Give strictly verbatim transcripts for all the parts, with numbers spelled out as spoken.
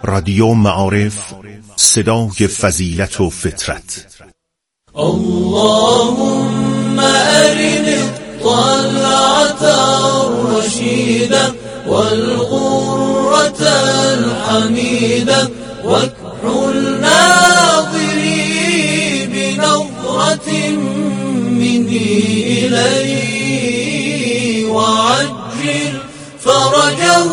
رادیو معارف، صدای فضیلت و فطرت. اللهم أرني الطلعة الرشيدة والغرة الحميدة واكحل ناظري بنظرة مني إليه وعجل فرجه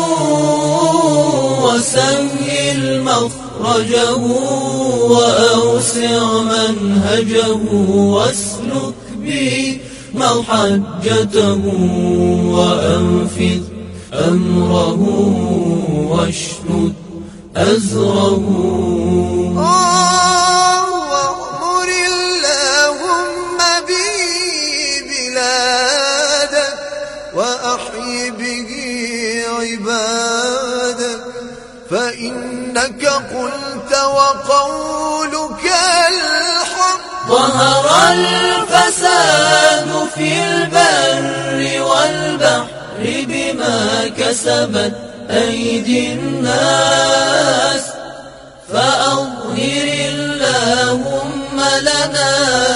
وسهل مخرجه وأوسع منهجه واسلك بي محجته وأنفذ أمره واشدد أزره. وأمر اللهم بي بلادك وأحي به عبادك فإنك قلت وقولك الحق. ظهر الفساد في البر والبحر بما كسبت أيدي الناس فأظهر اللهم لنا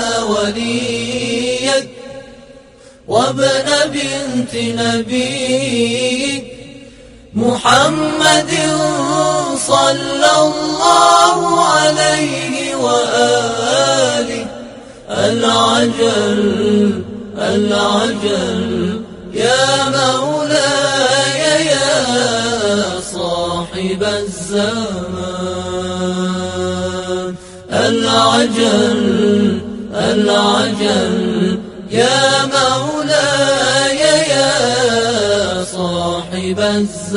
وليك وابن بنت نبيك محمد صلى الله عليه وآله. العجل العجل يا مولاي يا صاحب الزمان. العجل العجل يا مولاي يا صاحب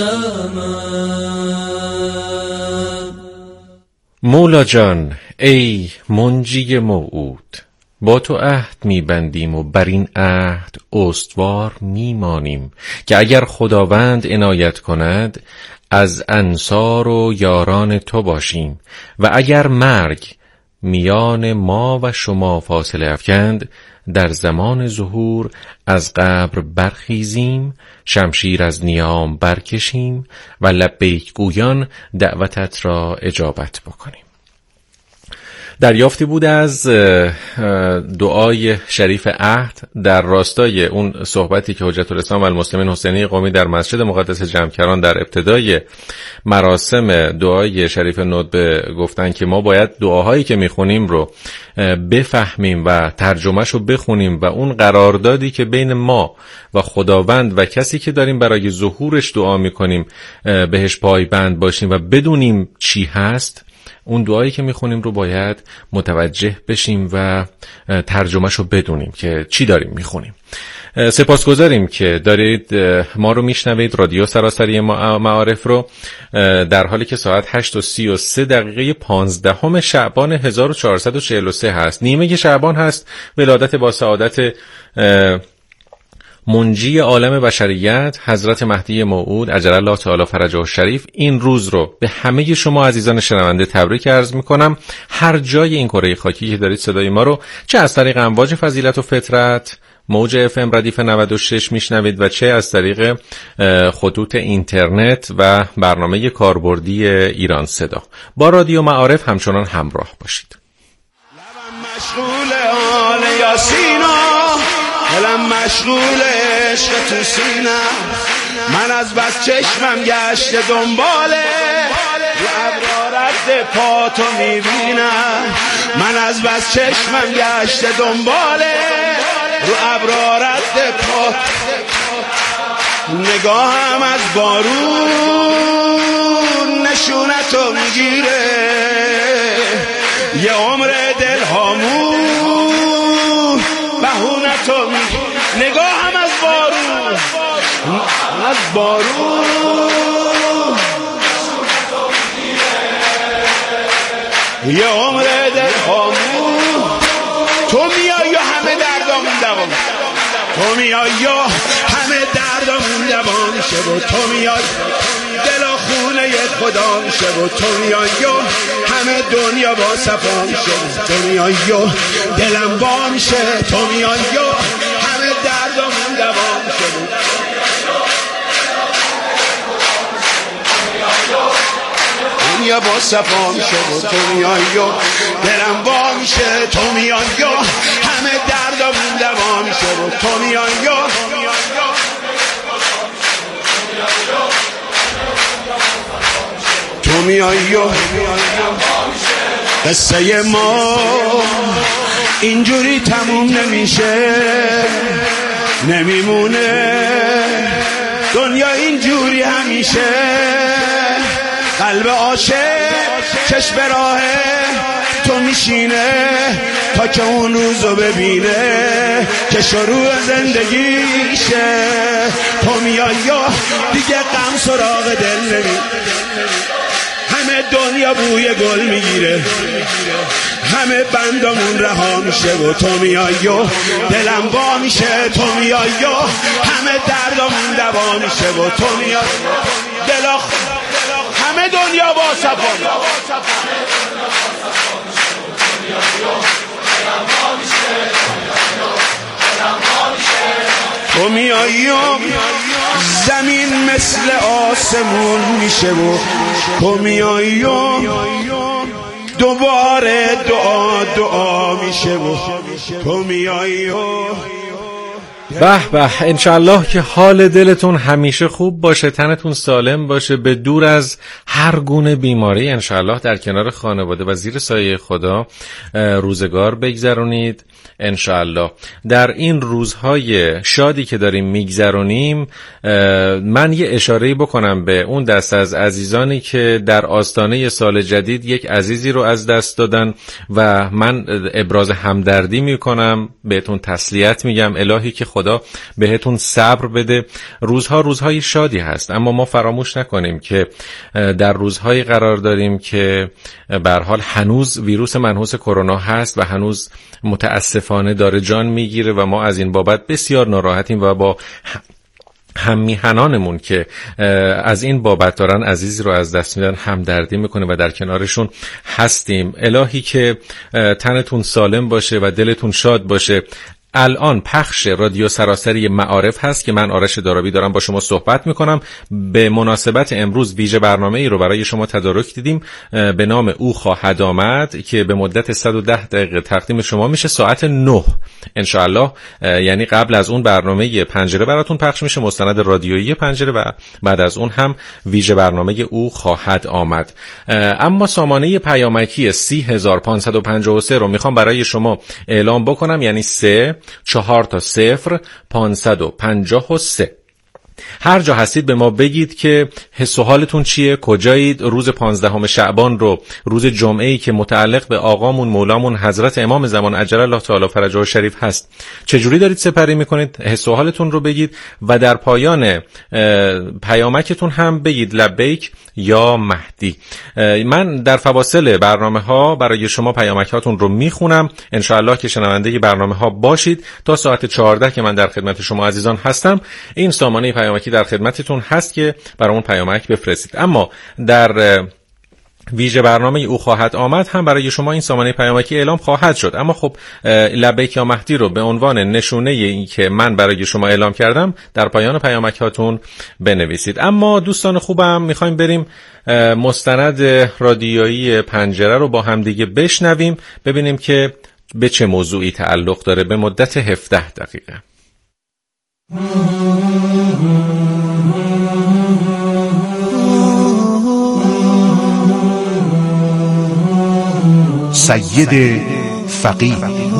الزمان. مولا جان، ای منجی موعود، با تو عهد میبندیم و بر این عهد استوار میمانیم که اگر خداوند عنایت کند از انصار و یاران تو باشیم و اگر مرگ میان ما و شما فاصله افکند در زمان ظهور از قبر برخیزیم، شمشیر از نیام برکشیم و لبیک گویان دعوتت را اجابت بکنیم. دریافتی بود از دعای شریف عهد در راستای اون صحبتی که حجت الاسلام و المسلمین حسینی قمی در مسجد مقدس جمکران در ابتدای مراسم دعای شریف ندبه گفتن که ما باید دعاهایی که میخونیم رو بفهمیم و ترجمهش رو بخونیم و اون قراردادی که بین ما و خداوند و کسی که داریم برای ظهورش دعا میکنیم بهش پایبند باشیم و بدونیم چی هست. اون دعایی که میخونیم رو باید متوجه بشیم و ترجمهش رو بدونیم که چی داریم میخونیم. سپاسگزاریم که دارید ما رو میشنوید، رادیو سراسری معارف رو، در حالی که ساعت هشت و سی و سه دقیقه پانزدهم شعبان هزار و چهارصد و چهل و سه هست. نیمه شعبان هست، ولادت با سعادت منجی عالم بشریت حضرت مهدی موعود عجل الله تعالی فرجه الشریف. این روز رو به همه شما عزیزان شنونده تبریک عرض میکنم. هر جای این کره خاکی که دارید صدای ما رو چه از طریق امواج فضیلت و فطرت موج اف ام ردیف نود و شش میشنوید و چه از طریق خطوط اینترنت و برنامه کاربردی ایران صدا، با رادیو معارف همچنان همراه باشید. لبم مشغول آل یاسینا، دلم مشغول عشق تو سینم، من از بس چشمم گشت دنباله رو ابرارت پا تو میبینم، من از بس چشمم گشت دنباله رو ابرارت پا، نگاهم از بارون نشونتو میگیره، یه عمر دل هامون بهونتو میگیره، نگاهم از بارون از بارون یه عمر دل هامون، تو میای و همه دردامون دوام، تو میای و همه دردامون دوام شه و تو میای دل و خونه خدا میشه و تو میای و همه دنیا با صفا میشه، تو میای و دلم با میشه، تو میای و همه دردامون دوا میشه. دنیا با صفا میشه و تو میای و دلم وا میشه، تو میای و همه دردامون دوا میشه و تو میای و تو میای و قصه ما اینجوری تموم نمیشه، نمیمونه دنیا اینجوری همیشه. قلب عاشق چشم راهه تو میشینه تا که اون روزو ببینه که شروع زندگیشه. تو میای و دیگه غم سراغ دل نمی، همه دنیا بوی گل میگیره، همه بندامون رها میشه و تو میای و دلم وا میشه، تو میای و همه دردامون دوا میشه و تو میای دلا همه دنیا با صفا تو میای و زمین مثل آسمون میشه و تو میای و دوباره دعا دعا میشه و تو میای و به به. انشالله که حال دلتون همیشه خوب باشه، تنتون سالم باشه، به دور از هر گونه بیماری. انشالله در کنار خانواده و زیر سایه خدا روزگار بگذرونید. انشالله در این روزهای شادی که داریم میگذرونیم من یه اشاره‌ای بکنم به اون دست از عزیزانی که در آستانه سال جدید یک عزیزی رو از دست دادن و من ابراز همدردی میکنم، بهتون تسلیت میگم. الهی که خدا بهتون صبر بده. روزها روزهای شادی هست، اما ما فراموش نکنیم که در روزهایی قرار داریم که به هر حال هنوز ویروس منحوس کرونا هست و هنوز متاسفانه داره جان میگیره و ما از این بابت بسیار ناراحتیم و با هم میهنانمون که از این بابت دارن عزیزی رو از دست میدن همدردی میکنه و در کنارشون هستیم. الهی که تنتون سالم باشه و دلتون شاد باشه. الان پخش رادیو سراسری معارف هست که من آرش دارابی دارم با شما صحبت میکنم. به مناسبت امروز ویژه برنامه ای رو برای شما تدارک دیدیم به نام او خواهد آمد که به مدت صد و ده دقیقه تقدیم شما میشه ساعت نه انشاءالله. یعنی قبل از اون برنامه پنجره براتون پخش میشه، مستند رادیویی پنجره، و بعد از اون هم ویژه برنامه او خواهد آمد. اما سامانه پیامکی سی هزار و پانصد و پنجاه و سه رو میخوام برای شما اعلام بکنم، یعنی سه چهار تا صفر پانصد و پنجاه و سه. هر جا هستید به ما بگید که حس و حالتون چیه، کجایید. روز پانزدهم شعبان رو، روز جمعه‌ای که متعلق به آقامون مولامون حضرت امام زمان عجل الله تعالی فرجه و شریف هست، چجوری دارید سپری میکنید؟ حس و حالتون رو بگید و در پایان پیامکتون هم بگید لبیک یا مهدی. من در فواصل برنامه ها برای شما پیامک هاتون رو میخونم. انشاءالله که شنونده برنامه ها باشید تا ساعت چهارده که من در خدمت شما عزیزان هستم. این سامانه پیامکی در خدمتتون هست که برای اون پیامک بفرستید. اما در ویژه برنامه او خواهد آمد هم برای شما این سامانه پیامکی اعلام خواهد شد. اما خب لبیک یا مهدی رو به عنوان نشونه این که من برای شما اعلام کردم در پایان پیامک هاتون بنویسید. اما دوستان خوبم میخوایم بریم مستند رادیویی پنجره رو با هم دیگه بشنویم، ببینیم که به چه موضوعی تعلق داره به مدت هفده دقیقه. سید فقیه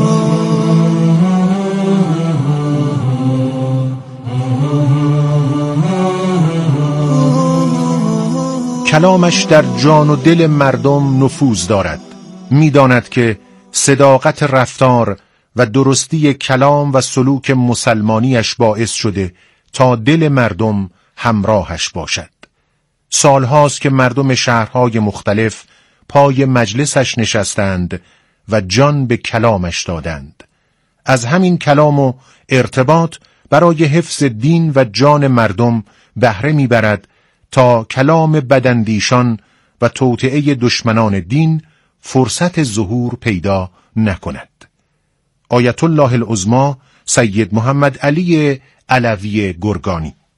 کلامش در جان و دل مردم نفوذ دارد. می‌داند که صداقت رفتار و درستی کلام و سلوک مسلمانیش باعث شده تا دل مردم همراهش باشد. سالهاست که مردم شهرهای مختلف پای مجلسش نشستند و جان به کلامش دادند. از همین کلام و ارتباط برای حفظ دین و جان مردم بهره میبرد تا کلام بداندیشان و توطئه دشمنان دین فرصت ظهور پیدا نکند. آیت الله العظمی سید محمد علی علوی گرگانی.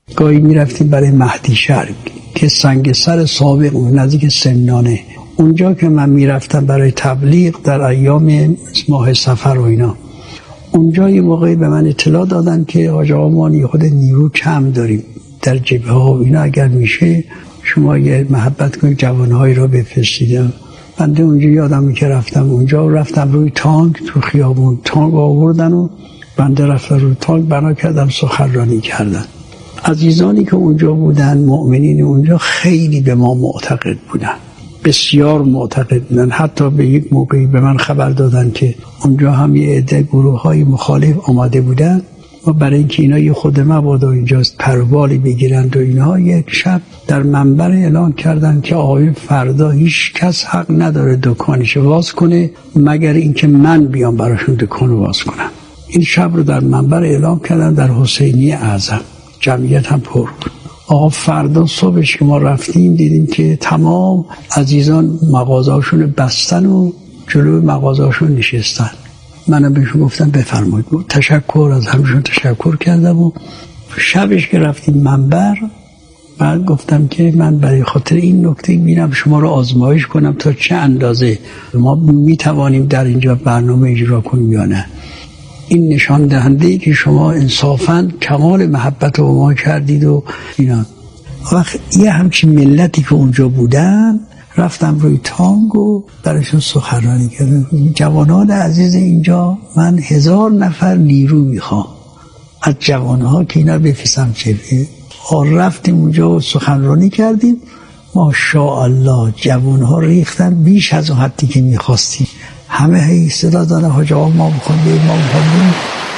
گاهی میرفتیم برای مهدی شرق که سنگ سر سابق نزدیک سمنانه، اونجا که من میرفتم برای تبلیغ در ایام ماه صفر و اینا، اونجا یه موقعی به من اطلاع دادن که حاج آقا ما یه خود نیرو کم داریم در جبهه ها و اینا، اگر میشه شما یه محبت کنید جوانهایی را بفرستید. بنده اونجا یادم که رفتم اونجا، رفتم روی تانک تو خیابون، تانک آوردن و بنده رفتم روی تانک بنا کردم سخنرانی کردن. عزیزانی که اونجا بودن، مؤمنین اونجا خیلی به ما معتقد بودن، بسیار معتقد بودن. حتی به یک موقعی به من خبر دادن که اونجا هم یه عده گروه های مخالف آماده بودن و برای اینکه اینا یه خود مبادا اینجاست پروالی بگیرند و اینها، یک شب در منبر اعلان کردن که آقای فردا هیچ کس حق نداره دکانش باز کنه مگر اینکه من بیام براشون دکان باز کنم. این شب رو در منبر اعلام کردن در حسینی اعظم، جمعیت هم پر بود. آقا فردا صبحش که ما رفتیم دیدیم که تمام عزیزان مغازه‌هاشون بستن و جلوی مغازه‌هاشون نشستن. منم بهشون گفتم بفرمایید، تشکر از همشون تشکر کردم و شبش که رفتیم منبر بعد گفتم که من برای خاطر این نکته میرم شما رو آزمایش کنم تا چه اندازه ما میتوانیم در اینجا برنامه اجرا کنیم یا نه. این نشان دهنده ای که شما انصافاً کمال محبت رو ما کردید و اینا. وقت یه همچین ملتی که اونجا بودن رفتم روی تانگ و برایشون سخنرانی کردم. جوانان عزیز اینجا من هزار نفر نیرو میخوام از جوانها که اینا بفرستم چه رفتیم اونجا و سخنرانی کردیم. ماشاءالله جوانها ریختن بیش از اون حدی که میخواستیم. همه هی صدا دادن حاج آقا ما بخوام بریم ما بخوام بریم.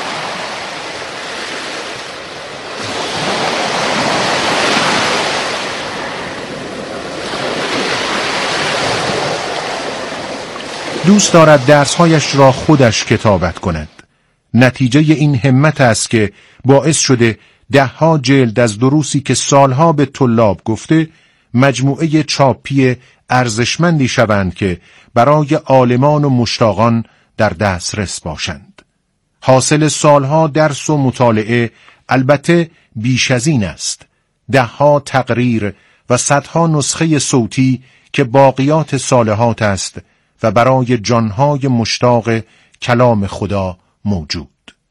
دوست دارد درسهایش را خودش کتابت کند. نتیجه این همت است که باعث شده ده ها جلد از دروسی که سالها به طلاب گفته مجموعه چاپی ارزشمندی شوند که برای عالمان و مشتاقان در دسترس باشند. حاصل سالها درس و مطالعه البته بیش از این است. ده ها تقریر و صدها نسخه صوتی که باقیات صالحات است و برای جانهای مشتاق کلام خدا موجود.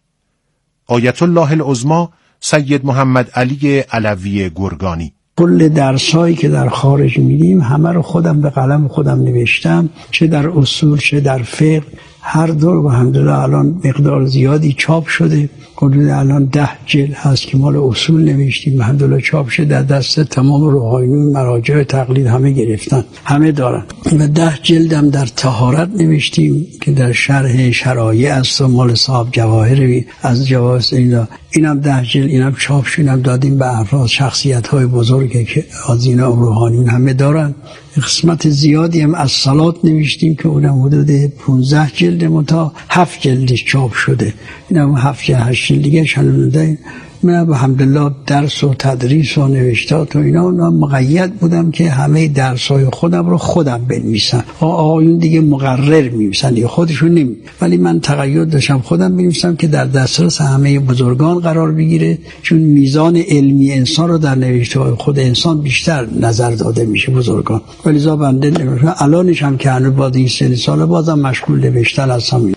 آیت الله العظمی سید محمد علی علوی گرگانی. کل درسایی که در خارج میدیم همه رو خودم به قلم خودم نوشتم، چه در اصول چه در فقه، هر دو و الحمدلله الان مقدار زیادی چاپ شده. حدود الان ده جلد هست که مال اصول نوشتیم، الحمدلله چاپ شده، در دست تمام روحانیون مراجع تقلید همه گرفتن، همه دارن. و ده جلدم در طهارت نوشتیم که در شرح شرایع است و مال صاحب جواهر از جواهر اینا، اینم ده جلد، اینم چاپ شد، اینم دادیم به افراد شخصیت های بزرگی که از اینا روحانیون همه دارن. قسمت زیادی هم از صلات نوشتیم که اونم حدود پانزده جلد متا هفت جلدش چاپ شده. اینم هفت جلد هشت جلد دیگه شنونده. من الحمدلله درس و تدریس و نوشتات و اینا مقید بودم که همه درسای خودم رو خودم بنویسم. آقایون دیگه مقرر می‌نویسن دیگه خودشون نمی، ولی من تقید داشتم خودم بنویسم که در دسترس همه بزرگان قرار بگیره، چون میزان علمی انسان رو در نوشته‌های خود انسان بیشتر نظر داده میشه بزرگان. ولی بنده الانش هم که هنوز بعد این سه سال بازم مشغول نوشتن هستم.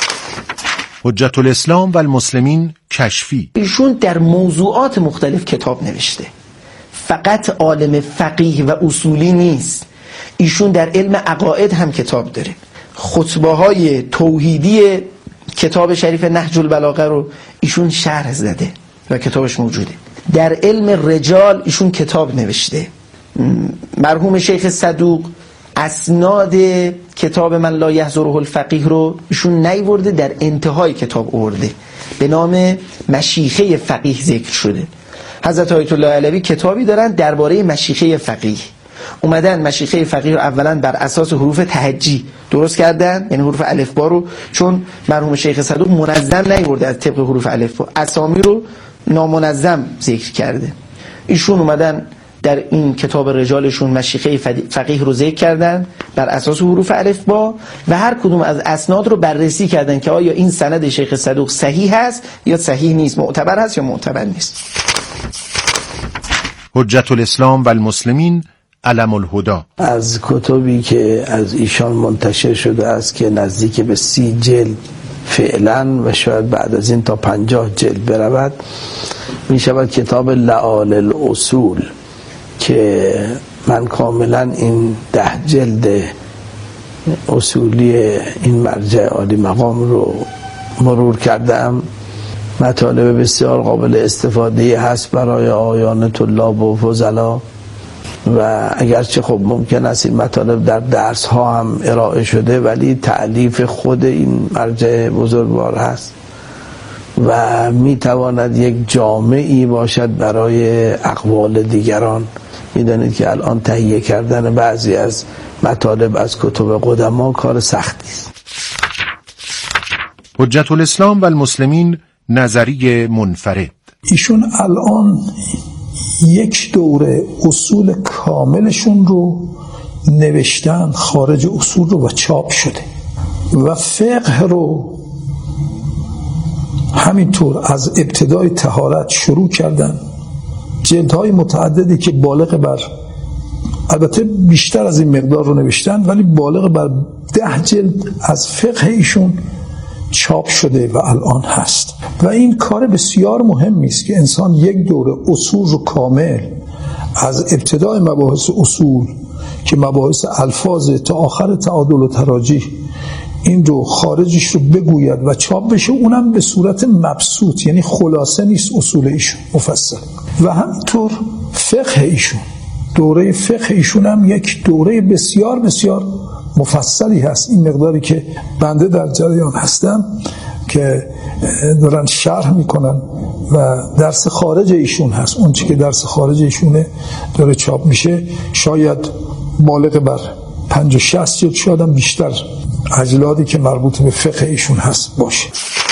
حجت الاسلام و المسلمین کشفی. ایشون در موضوعات مختلف کتاب نوشته، فقط عالم فقیه و اصولی نیست، ایشون در علم عقاید هم کتاب داره. خطبه های توحیدی کتاب شریف نهج البلاغه رو ایشون شرح زده و کتابش موجوده. در علم رجال ایشون کتاب نوشته. مرحوم شیخ صدوق اسناد کتاب من لا یحضره الفقیه رو ایشون نیورده، در انتهای کتاب آورده، به نام مشیخه فقیه ذکر شده. حضرت آیت الله علوی کتابی دارن درباره مشیخه فقیه. اومدن مشیخه فقیه رو اولا بر اساس حروف تهجی درست کردن، یعنی حروف الفبا رو، چون مرحوم شیخ صدوق منظم نیورده از طبق حروف الفبا، اسامی رو نامنظم ذکر کرده. ایشون اومدن در این کتاب رجالشون مشیخه فقیه رو ذکر کردن بر اساس حروف الفبا و هر کدوم از اسناد رو بررسی کردن که آیا این سند شیخ صدوق صحیح هست یا صحیح نیست، معتبر هست یا معتبر نیست. حجت الاسلام و المسلمین علم الهدا. از کتبی که از ایشان منتشر شده است که نزدیک به سی جلد فعلا و شاید بعد از این تا پنجاه جلد برود، می شود کتاب لعال الاصول که من کاملا این ده جلد اصولی این مرجع عالی مقام رو مرور کردم. مطالب بسیار قابل استفاده هست برای آیان طلاب و فضلا و اگرچه خب ممکن است این مطالب در درس ها هم ارائه شده، ولی تألیف خود این مرجع بزرگوار هست و می تواند یک جامعی باشد برای اقوال دیگران. می دانید که الان تهیه کردن بعضی از مطالب از کتب قدما کار سختی است. حجت الاسلام و المسلمین نظریه منفرد. ایشون الان یک دوره اصول کاملشون رو نوشتن خارج اصول رو و چاپ شده و فقه رو همینطور از ابتدای طهارت شروع کردن. جلدهای متعددی که بالغ بر، البته بیشتر از این مقدار رو نوشتن، ولی بالغ بر ده جلد از فقه ایشون چاپ شده و الان هست و این کار بسیار مهمی است که انسان یک دوره اصول رو کامل از ابتدای مباحث اصول که مباحث الفاظ تا آخر تعادل و تراجیح این رو خارجش رو بگوید و چاپ بشه، اونم به صورت مبسوط، یعنی خلاصه نیست اصول ایشون مفصل. و همینطور فقه ایشون، دوره فقه ایشون هم یک دوره بسیار بسیار مفصلی هست. این مقداری که بنده در جریان هستم که دارن شرح میکنن و درس خارج ایشون هست، اون چی که درس خارج ایشونه داره چاپ میشه، شاید بالغ بر پنج و شصت جلد، شاید هم بیشتر اجلادی که مربوط به فقه ایشون هست باشه.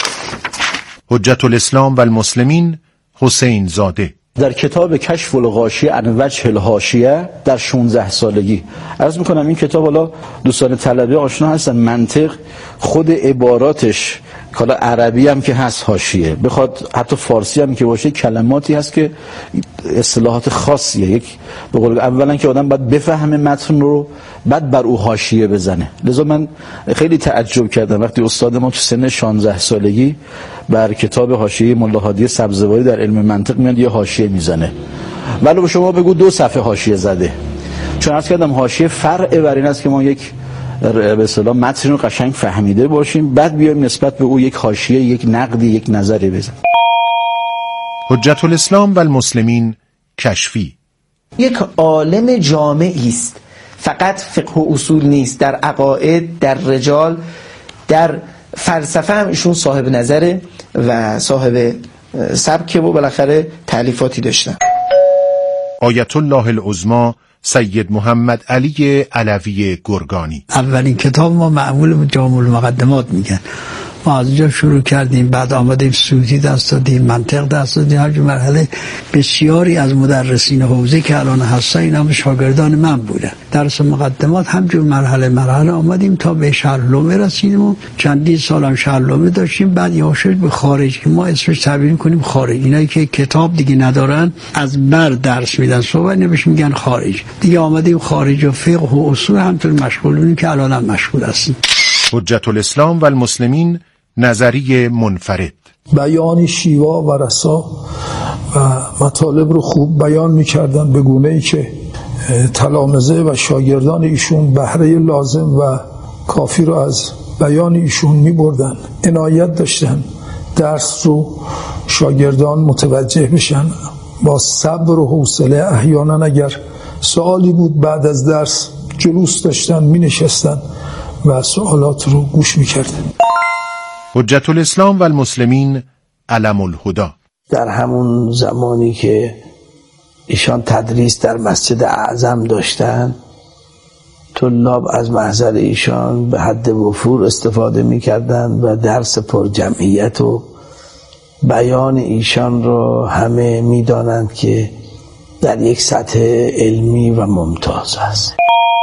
حجت الاسلام و المسلمین حسین زاده در کتاب کشف الغاشیه عن وجه الحاشیه در شانزده سالگی عرض میکنم این کتاب، حالا دوستان طلبه آشنا هستن، منطق خود عباراتش حالا عربی هم که هست حاشیه، بخواد حتی فارسی هم که باشه کلماتی هست که اصطلاحات خاصیه. یک به قول اولا که آدم باید بفهمه متن رو، بعد بر او حاشیه بزنه. لذا من خیلی تعجب کردم وقتی استاد ما تو سن شانزده سالگی بر کتاب حاشیه ملا هادی سبزواری در علم منطق میاد یه حاشیه میزنه، ولی به شما بگو دو صفحه حاشیه زده. چون عرض کردم حاشیه فرع بر این است که ما یک به اصطلاح متن رو قشنگ فهمیده باشیم، بعد بیایم نسبت به او یک حاشیه، یک نقدی، یک نظری بزنیم. حجت الاسلام و المسلمین کشفی یک عالم جامعی است، فقط فقه و اصول نیست، در عقاید، در رجال، در فلسفه هم ایشون صاحب نظره و صاحب سبکه و بالاخره تألیفاتی داشتن. آیت الله العظما سید محمد علی علوی گرگانی. اولین کتاب ما معمول جامع المقدمات میگن، ما از اونجا شروع کردیم، بعد آمدیم سوتی دست دادیم، منطق دست دادیم، هر مرحله بسیاری از مدرسین حوزه که الان هستن اینا هم شاگردان من بودن. درس مقدمات همجور مرحله مرحله آمدیم تا به شرح‌لومه رسیدیم و چندین سال هم شرح‌لومه داشتیم. بعد یهوش به خارج که ما اسمش تعبیر کنیم خارج، اینایی که کتاب دیگه ندارن از بر درس میدن، صحبت نمیش میگن خارج. دیگه آمدیم خارج و فقه و اصول همطور مشغول بودیم که الان هم مشغول هستیم. حجت الاسلام و المسلمین نظریه منفرد. بیان شیوا و رسا و مطالب رو خوب بیان میکردن به گونه‌ای که تلامذه و شاگردان ایشون بهره لازم و کافی رو از بیان ایشون میبردن، عنایت داشتن درس رو شاگردان متوجه بشن، با صبر و حوصله. احیانا اگر سوالی بود بعد از درس جلوس داشتن، می نشستن و سوالات رو گوش می کردن. حجت الاسلام و المسلمین علم الهدا. در همون زمانی که ایشان تدریس در مسجد اعظم داشتن، طلاب از محضر ایشان به حد وفور استفاده می کردن و درس پر جمعیت و بیان ایشان رو همه می دانند که در یک سطح علمی و ممتاز است.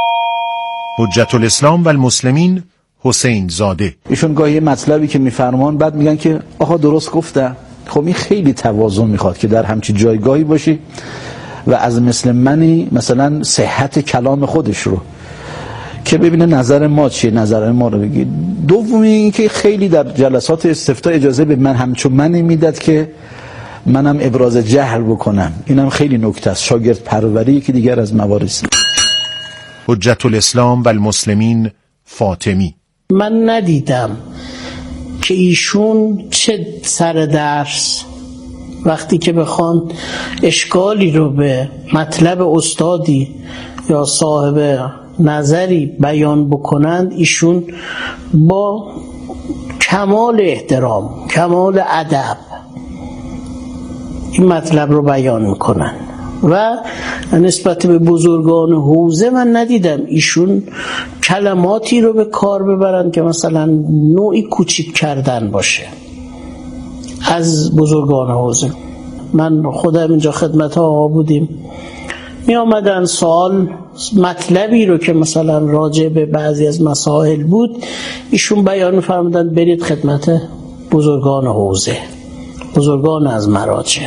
حجت الاسلام و المسلمین حسین زاده. ایشون گاهی مطلبی که میفرمان بعد میگن که آها درست گفتم. خب این خیلی تواضع میخواد که در همچین جایگاهی باشی و از مثل منی مثلا صحت کلام خودش رو که ببینه نظر ما چیه، نظر ما رو بگید. دومی این که خیلی در جلسات استفتاء اجازه به من همچون منی میداد که منم ابراز جهل بکنم. اینم خیلی نکته است، شاگرد پروری که دیگر از موارد. حجت الاسلام و المسلمین فاطمی: من ندیدم که ایشون چه سر درس وقتی که بخوان اشکالی رو به مطلب استادی یا صاحب نظری بیان بکنند، ایشون با کمال احترام، کمال ادب این مطلب رو بیان میکنن. و نسبت به بزرگان حوزه من ندیدم ایشون کلماتی رو به کار ببرن که مثلا نوعی کوچیک کردن باشه از بزرگان حوزه. من خودم اینجا خدمت ها بودیم، می آمدن سوال مطلبی رو که مثلا راجع به بعضی از مسائل بود ایشون بیان می‌فرمودن برید خدمت بزرگان حوزه، بزرگان از مراجع.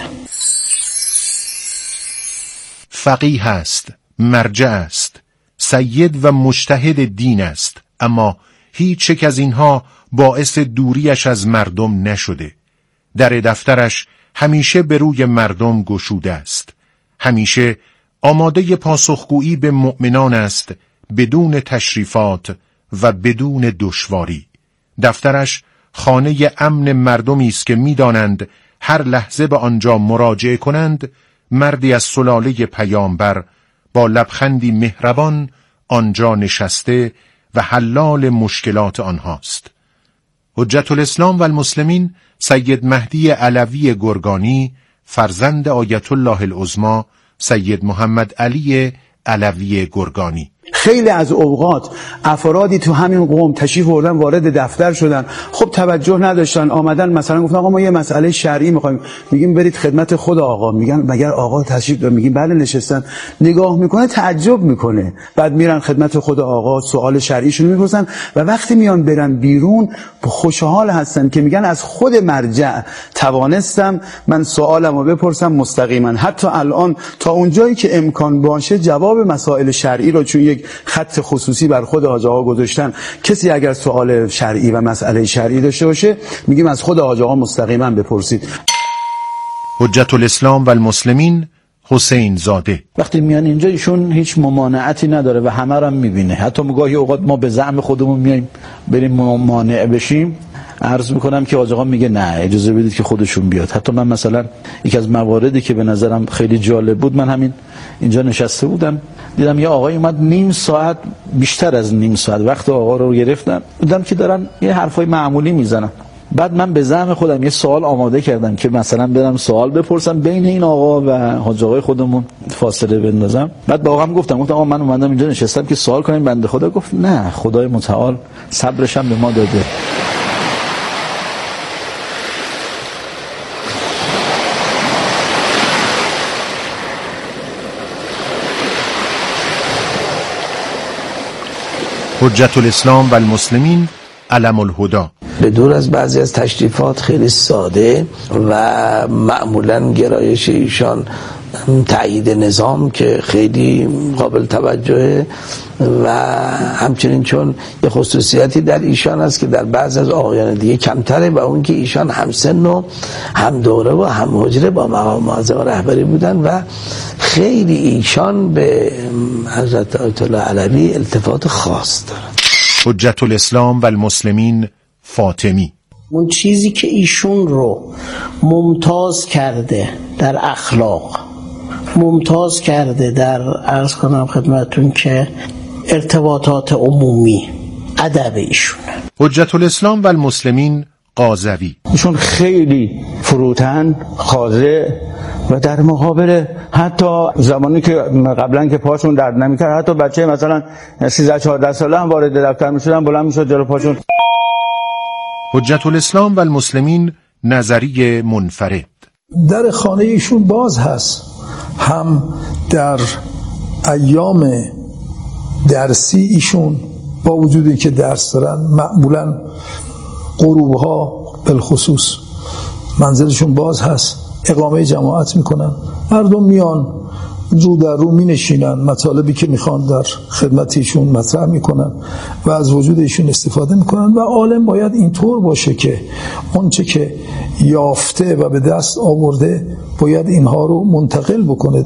فقیه است، مرجع است، سید و مجتهد دین است، اما هیچ یک از اینها باعث دوریش از مردم نشده. در دفترش همیشه به روی مردم گشوده است، همیشه آماده پاسخگویی به مؤمنان است، بدون تشریفات و بدون دشواری. دفترش خانه امن مردمی است که می‌دانند هر لحظه به آنجا مراجعه کنند مردی از سلاله پیامبر با لبخندی مهربان آنجا نشسته و حلال مشکلات آنهاست. حجت الاسلام و المسلمین سید مهدی علوی گرگانی، فرزند آیت الله العظمی سید محمد علی علوی گرگانی: خیلی از اوقات افرادی تو همین قوم تشریف آوردن، وارد دفتر شدن، خب توجه نداشتن، آمدن مثلا گفتن آقا ما یه مسئله شرعی میخوایم، میگیم برید خدمت خود آقا، میگن مگر آقا تشریف داره؟ میگیم بله نشستن. نگاه میکنه تعجب میکنه، بعد میرن خدمت خود آقا، سوال شرعیشون میپرسن و وقتی میان برن بیرون خوشحال هستن که میگن از خود مرجع توانستم من سوالمو بپرسم مستقیما. حتی الان تا اونجایی که امکان باشه جواب مسائل شرعی رو، چون یک خط خصوصی بر خود حاج آقا گذاشتن، کسی اگر سوال شرعی و مسئله شرعی داشته باشه میگیم از خود حاج آقا مستقیما بپرسید. حجت الاسلام و المسلمین حسین زاده: وقتی میان اینجا ایشون هیچ ممانعتی نداره و همه رو هم میبینه. حتی گاهی اوقات ما به زعم خودمون میایم بریم ممانع بشیم، عرض میکنم که حاج آقا میگه نه اجازه بدید که خودشون بیاد. حتی من مثلا یکی از مواردی که به نظرم خیلی جالب بود، من همین اینجا نشسته بودم دیدم یه آقای اومد نیم ساعت، بیشتر از نیم ساعت وقت آقا رو گرفتم، دیدم که دارن یه حرفای معمولی میزنن. بعد من به زعم خودم یه سوال آماده کردم که مثلا برم سوال بپرسم بین این آقا و حاج آقای خودمون فاصله بندازم. بعد با آقام گفتم گفتم آقا من اومدم اینجا نشستم که سوال کنیم. بنده خدا گفت نه خدای متعال صبرش هم به ما داده. حجت الاسلام و المسلمین علم الهدی: به دور از بعضی از تشریفات خیلی ساده و معمولا گرایش ایشان تأیید نظام که خیلی قابل توجهه و همچنین چون یه خصوصیتی در ایشان است که در بعض از آقایان دیگه کمتره و اون که ایشان هم سن و هم دوره و هم حجره با مقام معظم رهبری بودن و خیلی ایشان به حضرت آیت الله علوی التفات خاص دارن. حجت الاسلام و المسلمین فاطمی: اون چیزی که ایشون رو ممتاز کرده در اخلاق، ممتاز کرده در عرض کنم خدمتون که ارتباطات عمومی، ادب ایشون. حجت الاسلام و المسلمین قاضوی: ایشون خیلی فروتن، خاضع و در مقابل حتی زمانی که قبلا که پاشون درد نمیکرد، حتی بچه مثلا سیزده چهارده ساله هم وارد دفتر میشدن بلند میشد جلو پاشون. حجت الاسلام و المسلمین نظری منفرد: در خانه ایشون باز هست، هم در ایام درسی ایشون با وجودی که درس دارن معمولا غروبها بالخصوص منزلشون باز هست، اقامه جماعت میکنن، مردم میان رو در رو می نشینن، مطالبی که میخوان در خدمت ایشون مطرح میکنن و از وجود ایشون استفاده میکنن و عالم باید اینطور باشه که اون چه که یافته و به دست آورده باید اینها رو منتقل بکنه.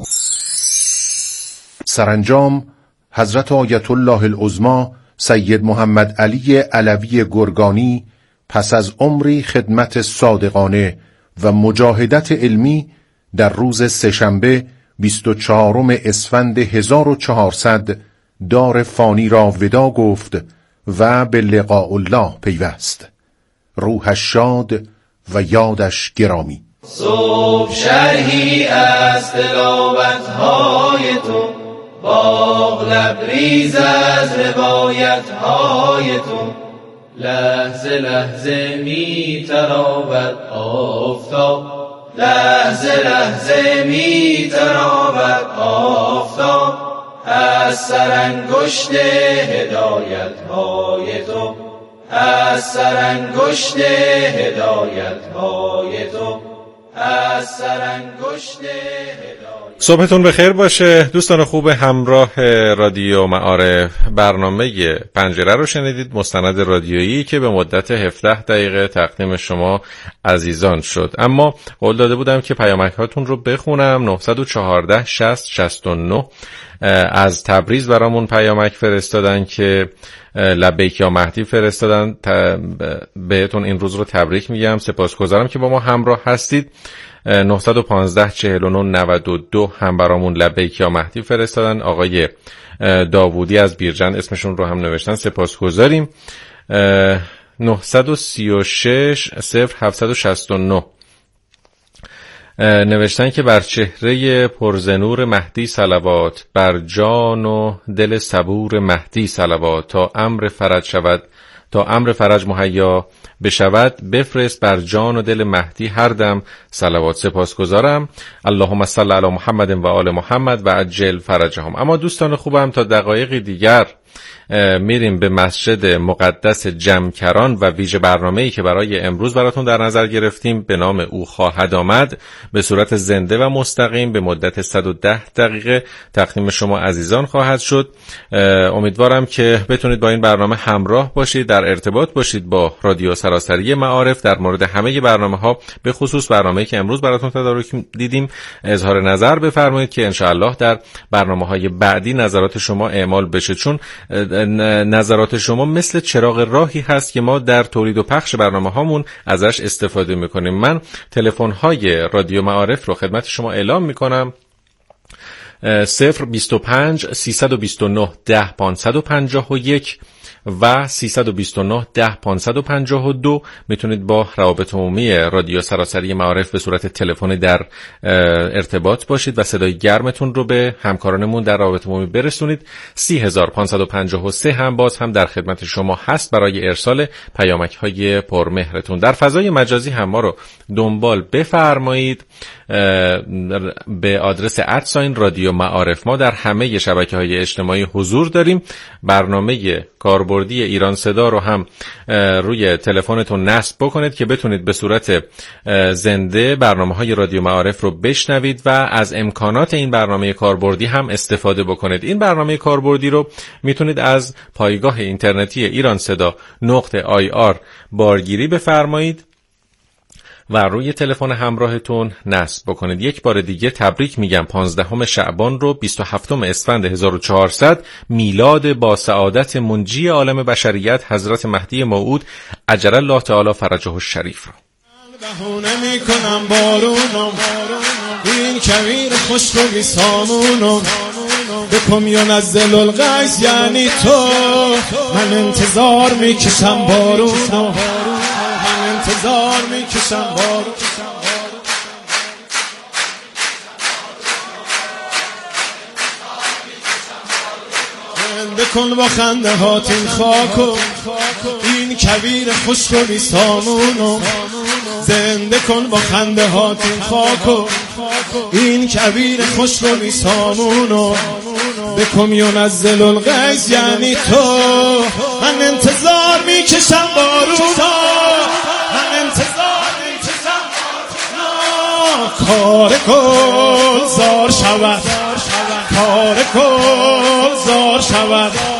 سرانجام حضرت آیت الله العظمی سید محمد علی علوی گرگانی پس از عمری خدمت صادقانه و مجاهدت علمی در روز سه‌شنبه بیست و چهارم اسفند هزار و چهارصد دار فانی را ودا گفت و به لقاء الله پیوست. روحش شاد و یادش گرامی. صبح شرحی از تلاوت‌های تو، باغ لبریز از روایت‌های تو، لحظه لحظه می تراود آفتاب، لحظه لحظه می تراود آفتاب از سرانگشت هدایت‌های تو، از سرانگشت هدایت‌های تو، از سرانگشت هدایت. صبحتون بخیر باشه دوستان خوب همراه رادیو معارف. برنامه پنجره رو شنیدید، مستند رادیویی که به مدت هفده دقیقه تقدیم شما عزیزان شد. اما قول داده بودم که پیامک هاتون رو بخونم. نه یک چهار شصت شصت و نه از تبریز برامون پیامک فرستادن که لبیک یا مهدی فرستادن. بهتون این روز رو تبریک میگم، سپاسگزارم که با ما همراه هستید. نه یک پنج چهل و نه نود و دو هم برامون لبیک یا مهدی فرستادن. آقای داوودی از بیرجند اسمشون رو هم نوشتن، سپاسگزاریم. نه سه شش صفر هفت شش نه نوشتن که بر چهره پرزنور مهدی صلوات، بر جان و دل صبور مهدی صلوات، تا امر فرج شود، تا امر فرج مهیا بشود، بفرست بر جان و دل مهدی هر دم صلوات. سپاسگزارم. اللهم صل علی محمد و آل محمد و عجل فرجهم. اما دوستان خوبم تا دقایقی دیگر میریم به مسجد مقدس جمکران و ویژه برنامه‌ای که برای امروز براتون در نظر گرفتیم به نام او خواهد آمد به صورت زنده و مستقیم به مدت صد و ده دقیقه تقدیم شما عزیزان خواهد شد. امیدوارم که بتونید با این برنامه همراه باشید، در ارتباط باشید با رادیو سراسری معارف در مورد همه برنامه‌ها، به خصوص برنامه‌ای که امروز براتون تدارک دیدیم اظهار نظر بفرمایید که انشاءالله در برنامه‌های بعدی نظرات شما اعمال بشه، چون نظرات شما مثل چراغ راهی هست که ما در تولید و پخش برنامه هامون ازش استفاده میکنیم. من تلفن های رادیو معارف رو خدمت شما اعلام میکنم: صفر بیست و پنج سیصد و بیست و نه ده پانصد و پنجاه و یک و سیصد و بیست و نه ده پانصد و پنجاه و دو. میتونید با روابط عمومی رادیو سراسری معارف به صورت تلفنی در ارتباط باشید و صدای گرمتون رو به همکارانمون در روابط عمومی برسونید. سی هزار پانصد و پنجاه و سه هم باز هم در خدمت شما هست برای ارسال پیامک های پرمهرتون. در فضای مجازی هم ما رو دنبال بفرمایید به آدرس ادساین رادیو معارف. ما در همه شبکه های اجتماعی حضور داریم. برنامه کاربردی ایران صدا رو هم روی تلفنتون نصب بکنید که بتونید به صورت زنده برنامه های رادیو معارف رو بشنوید و از امکانات این برنامه کاربردی هم استفاده بکنید. این برنامه کاربردی رو میتونید از پایگاه اینترنتی ایران صدا نقطه آی آر بارگیری بفرمایید و روی تلفن همراهتون نصب بکنید. یک بار دیگه تبریک میگم پانزدهم شعبان رو، بیست و هفتم اسفند هزار و چهارصد، میلاد با سعادت منجی عالم بشریت حضرت مهدی موعود عجل الله تعالی فرجه الشریف رو. بهونه میکنم بارونم، این کویر خوش رو بی سامونم، بکن یا نزل الغیث یعنی تو، من انتظار میکشم بارونم، انتظار میکشم بارو بکن با خنده هات این خاکو، این کویر خوش رو بی سامونو، زنده کن با خنده هات این خاکو، این کویر خوش رو بی سامونو، بکن ینزل الغیث یعنی تو، من انتظار میکشم بارونا، من انتظار میکشم بارونا، کار گلزار شود کار گلزار شود.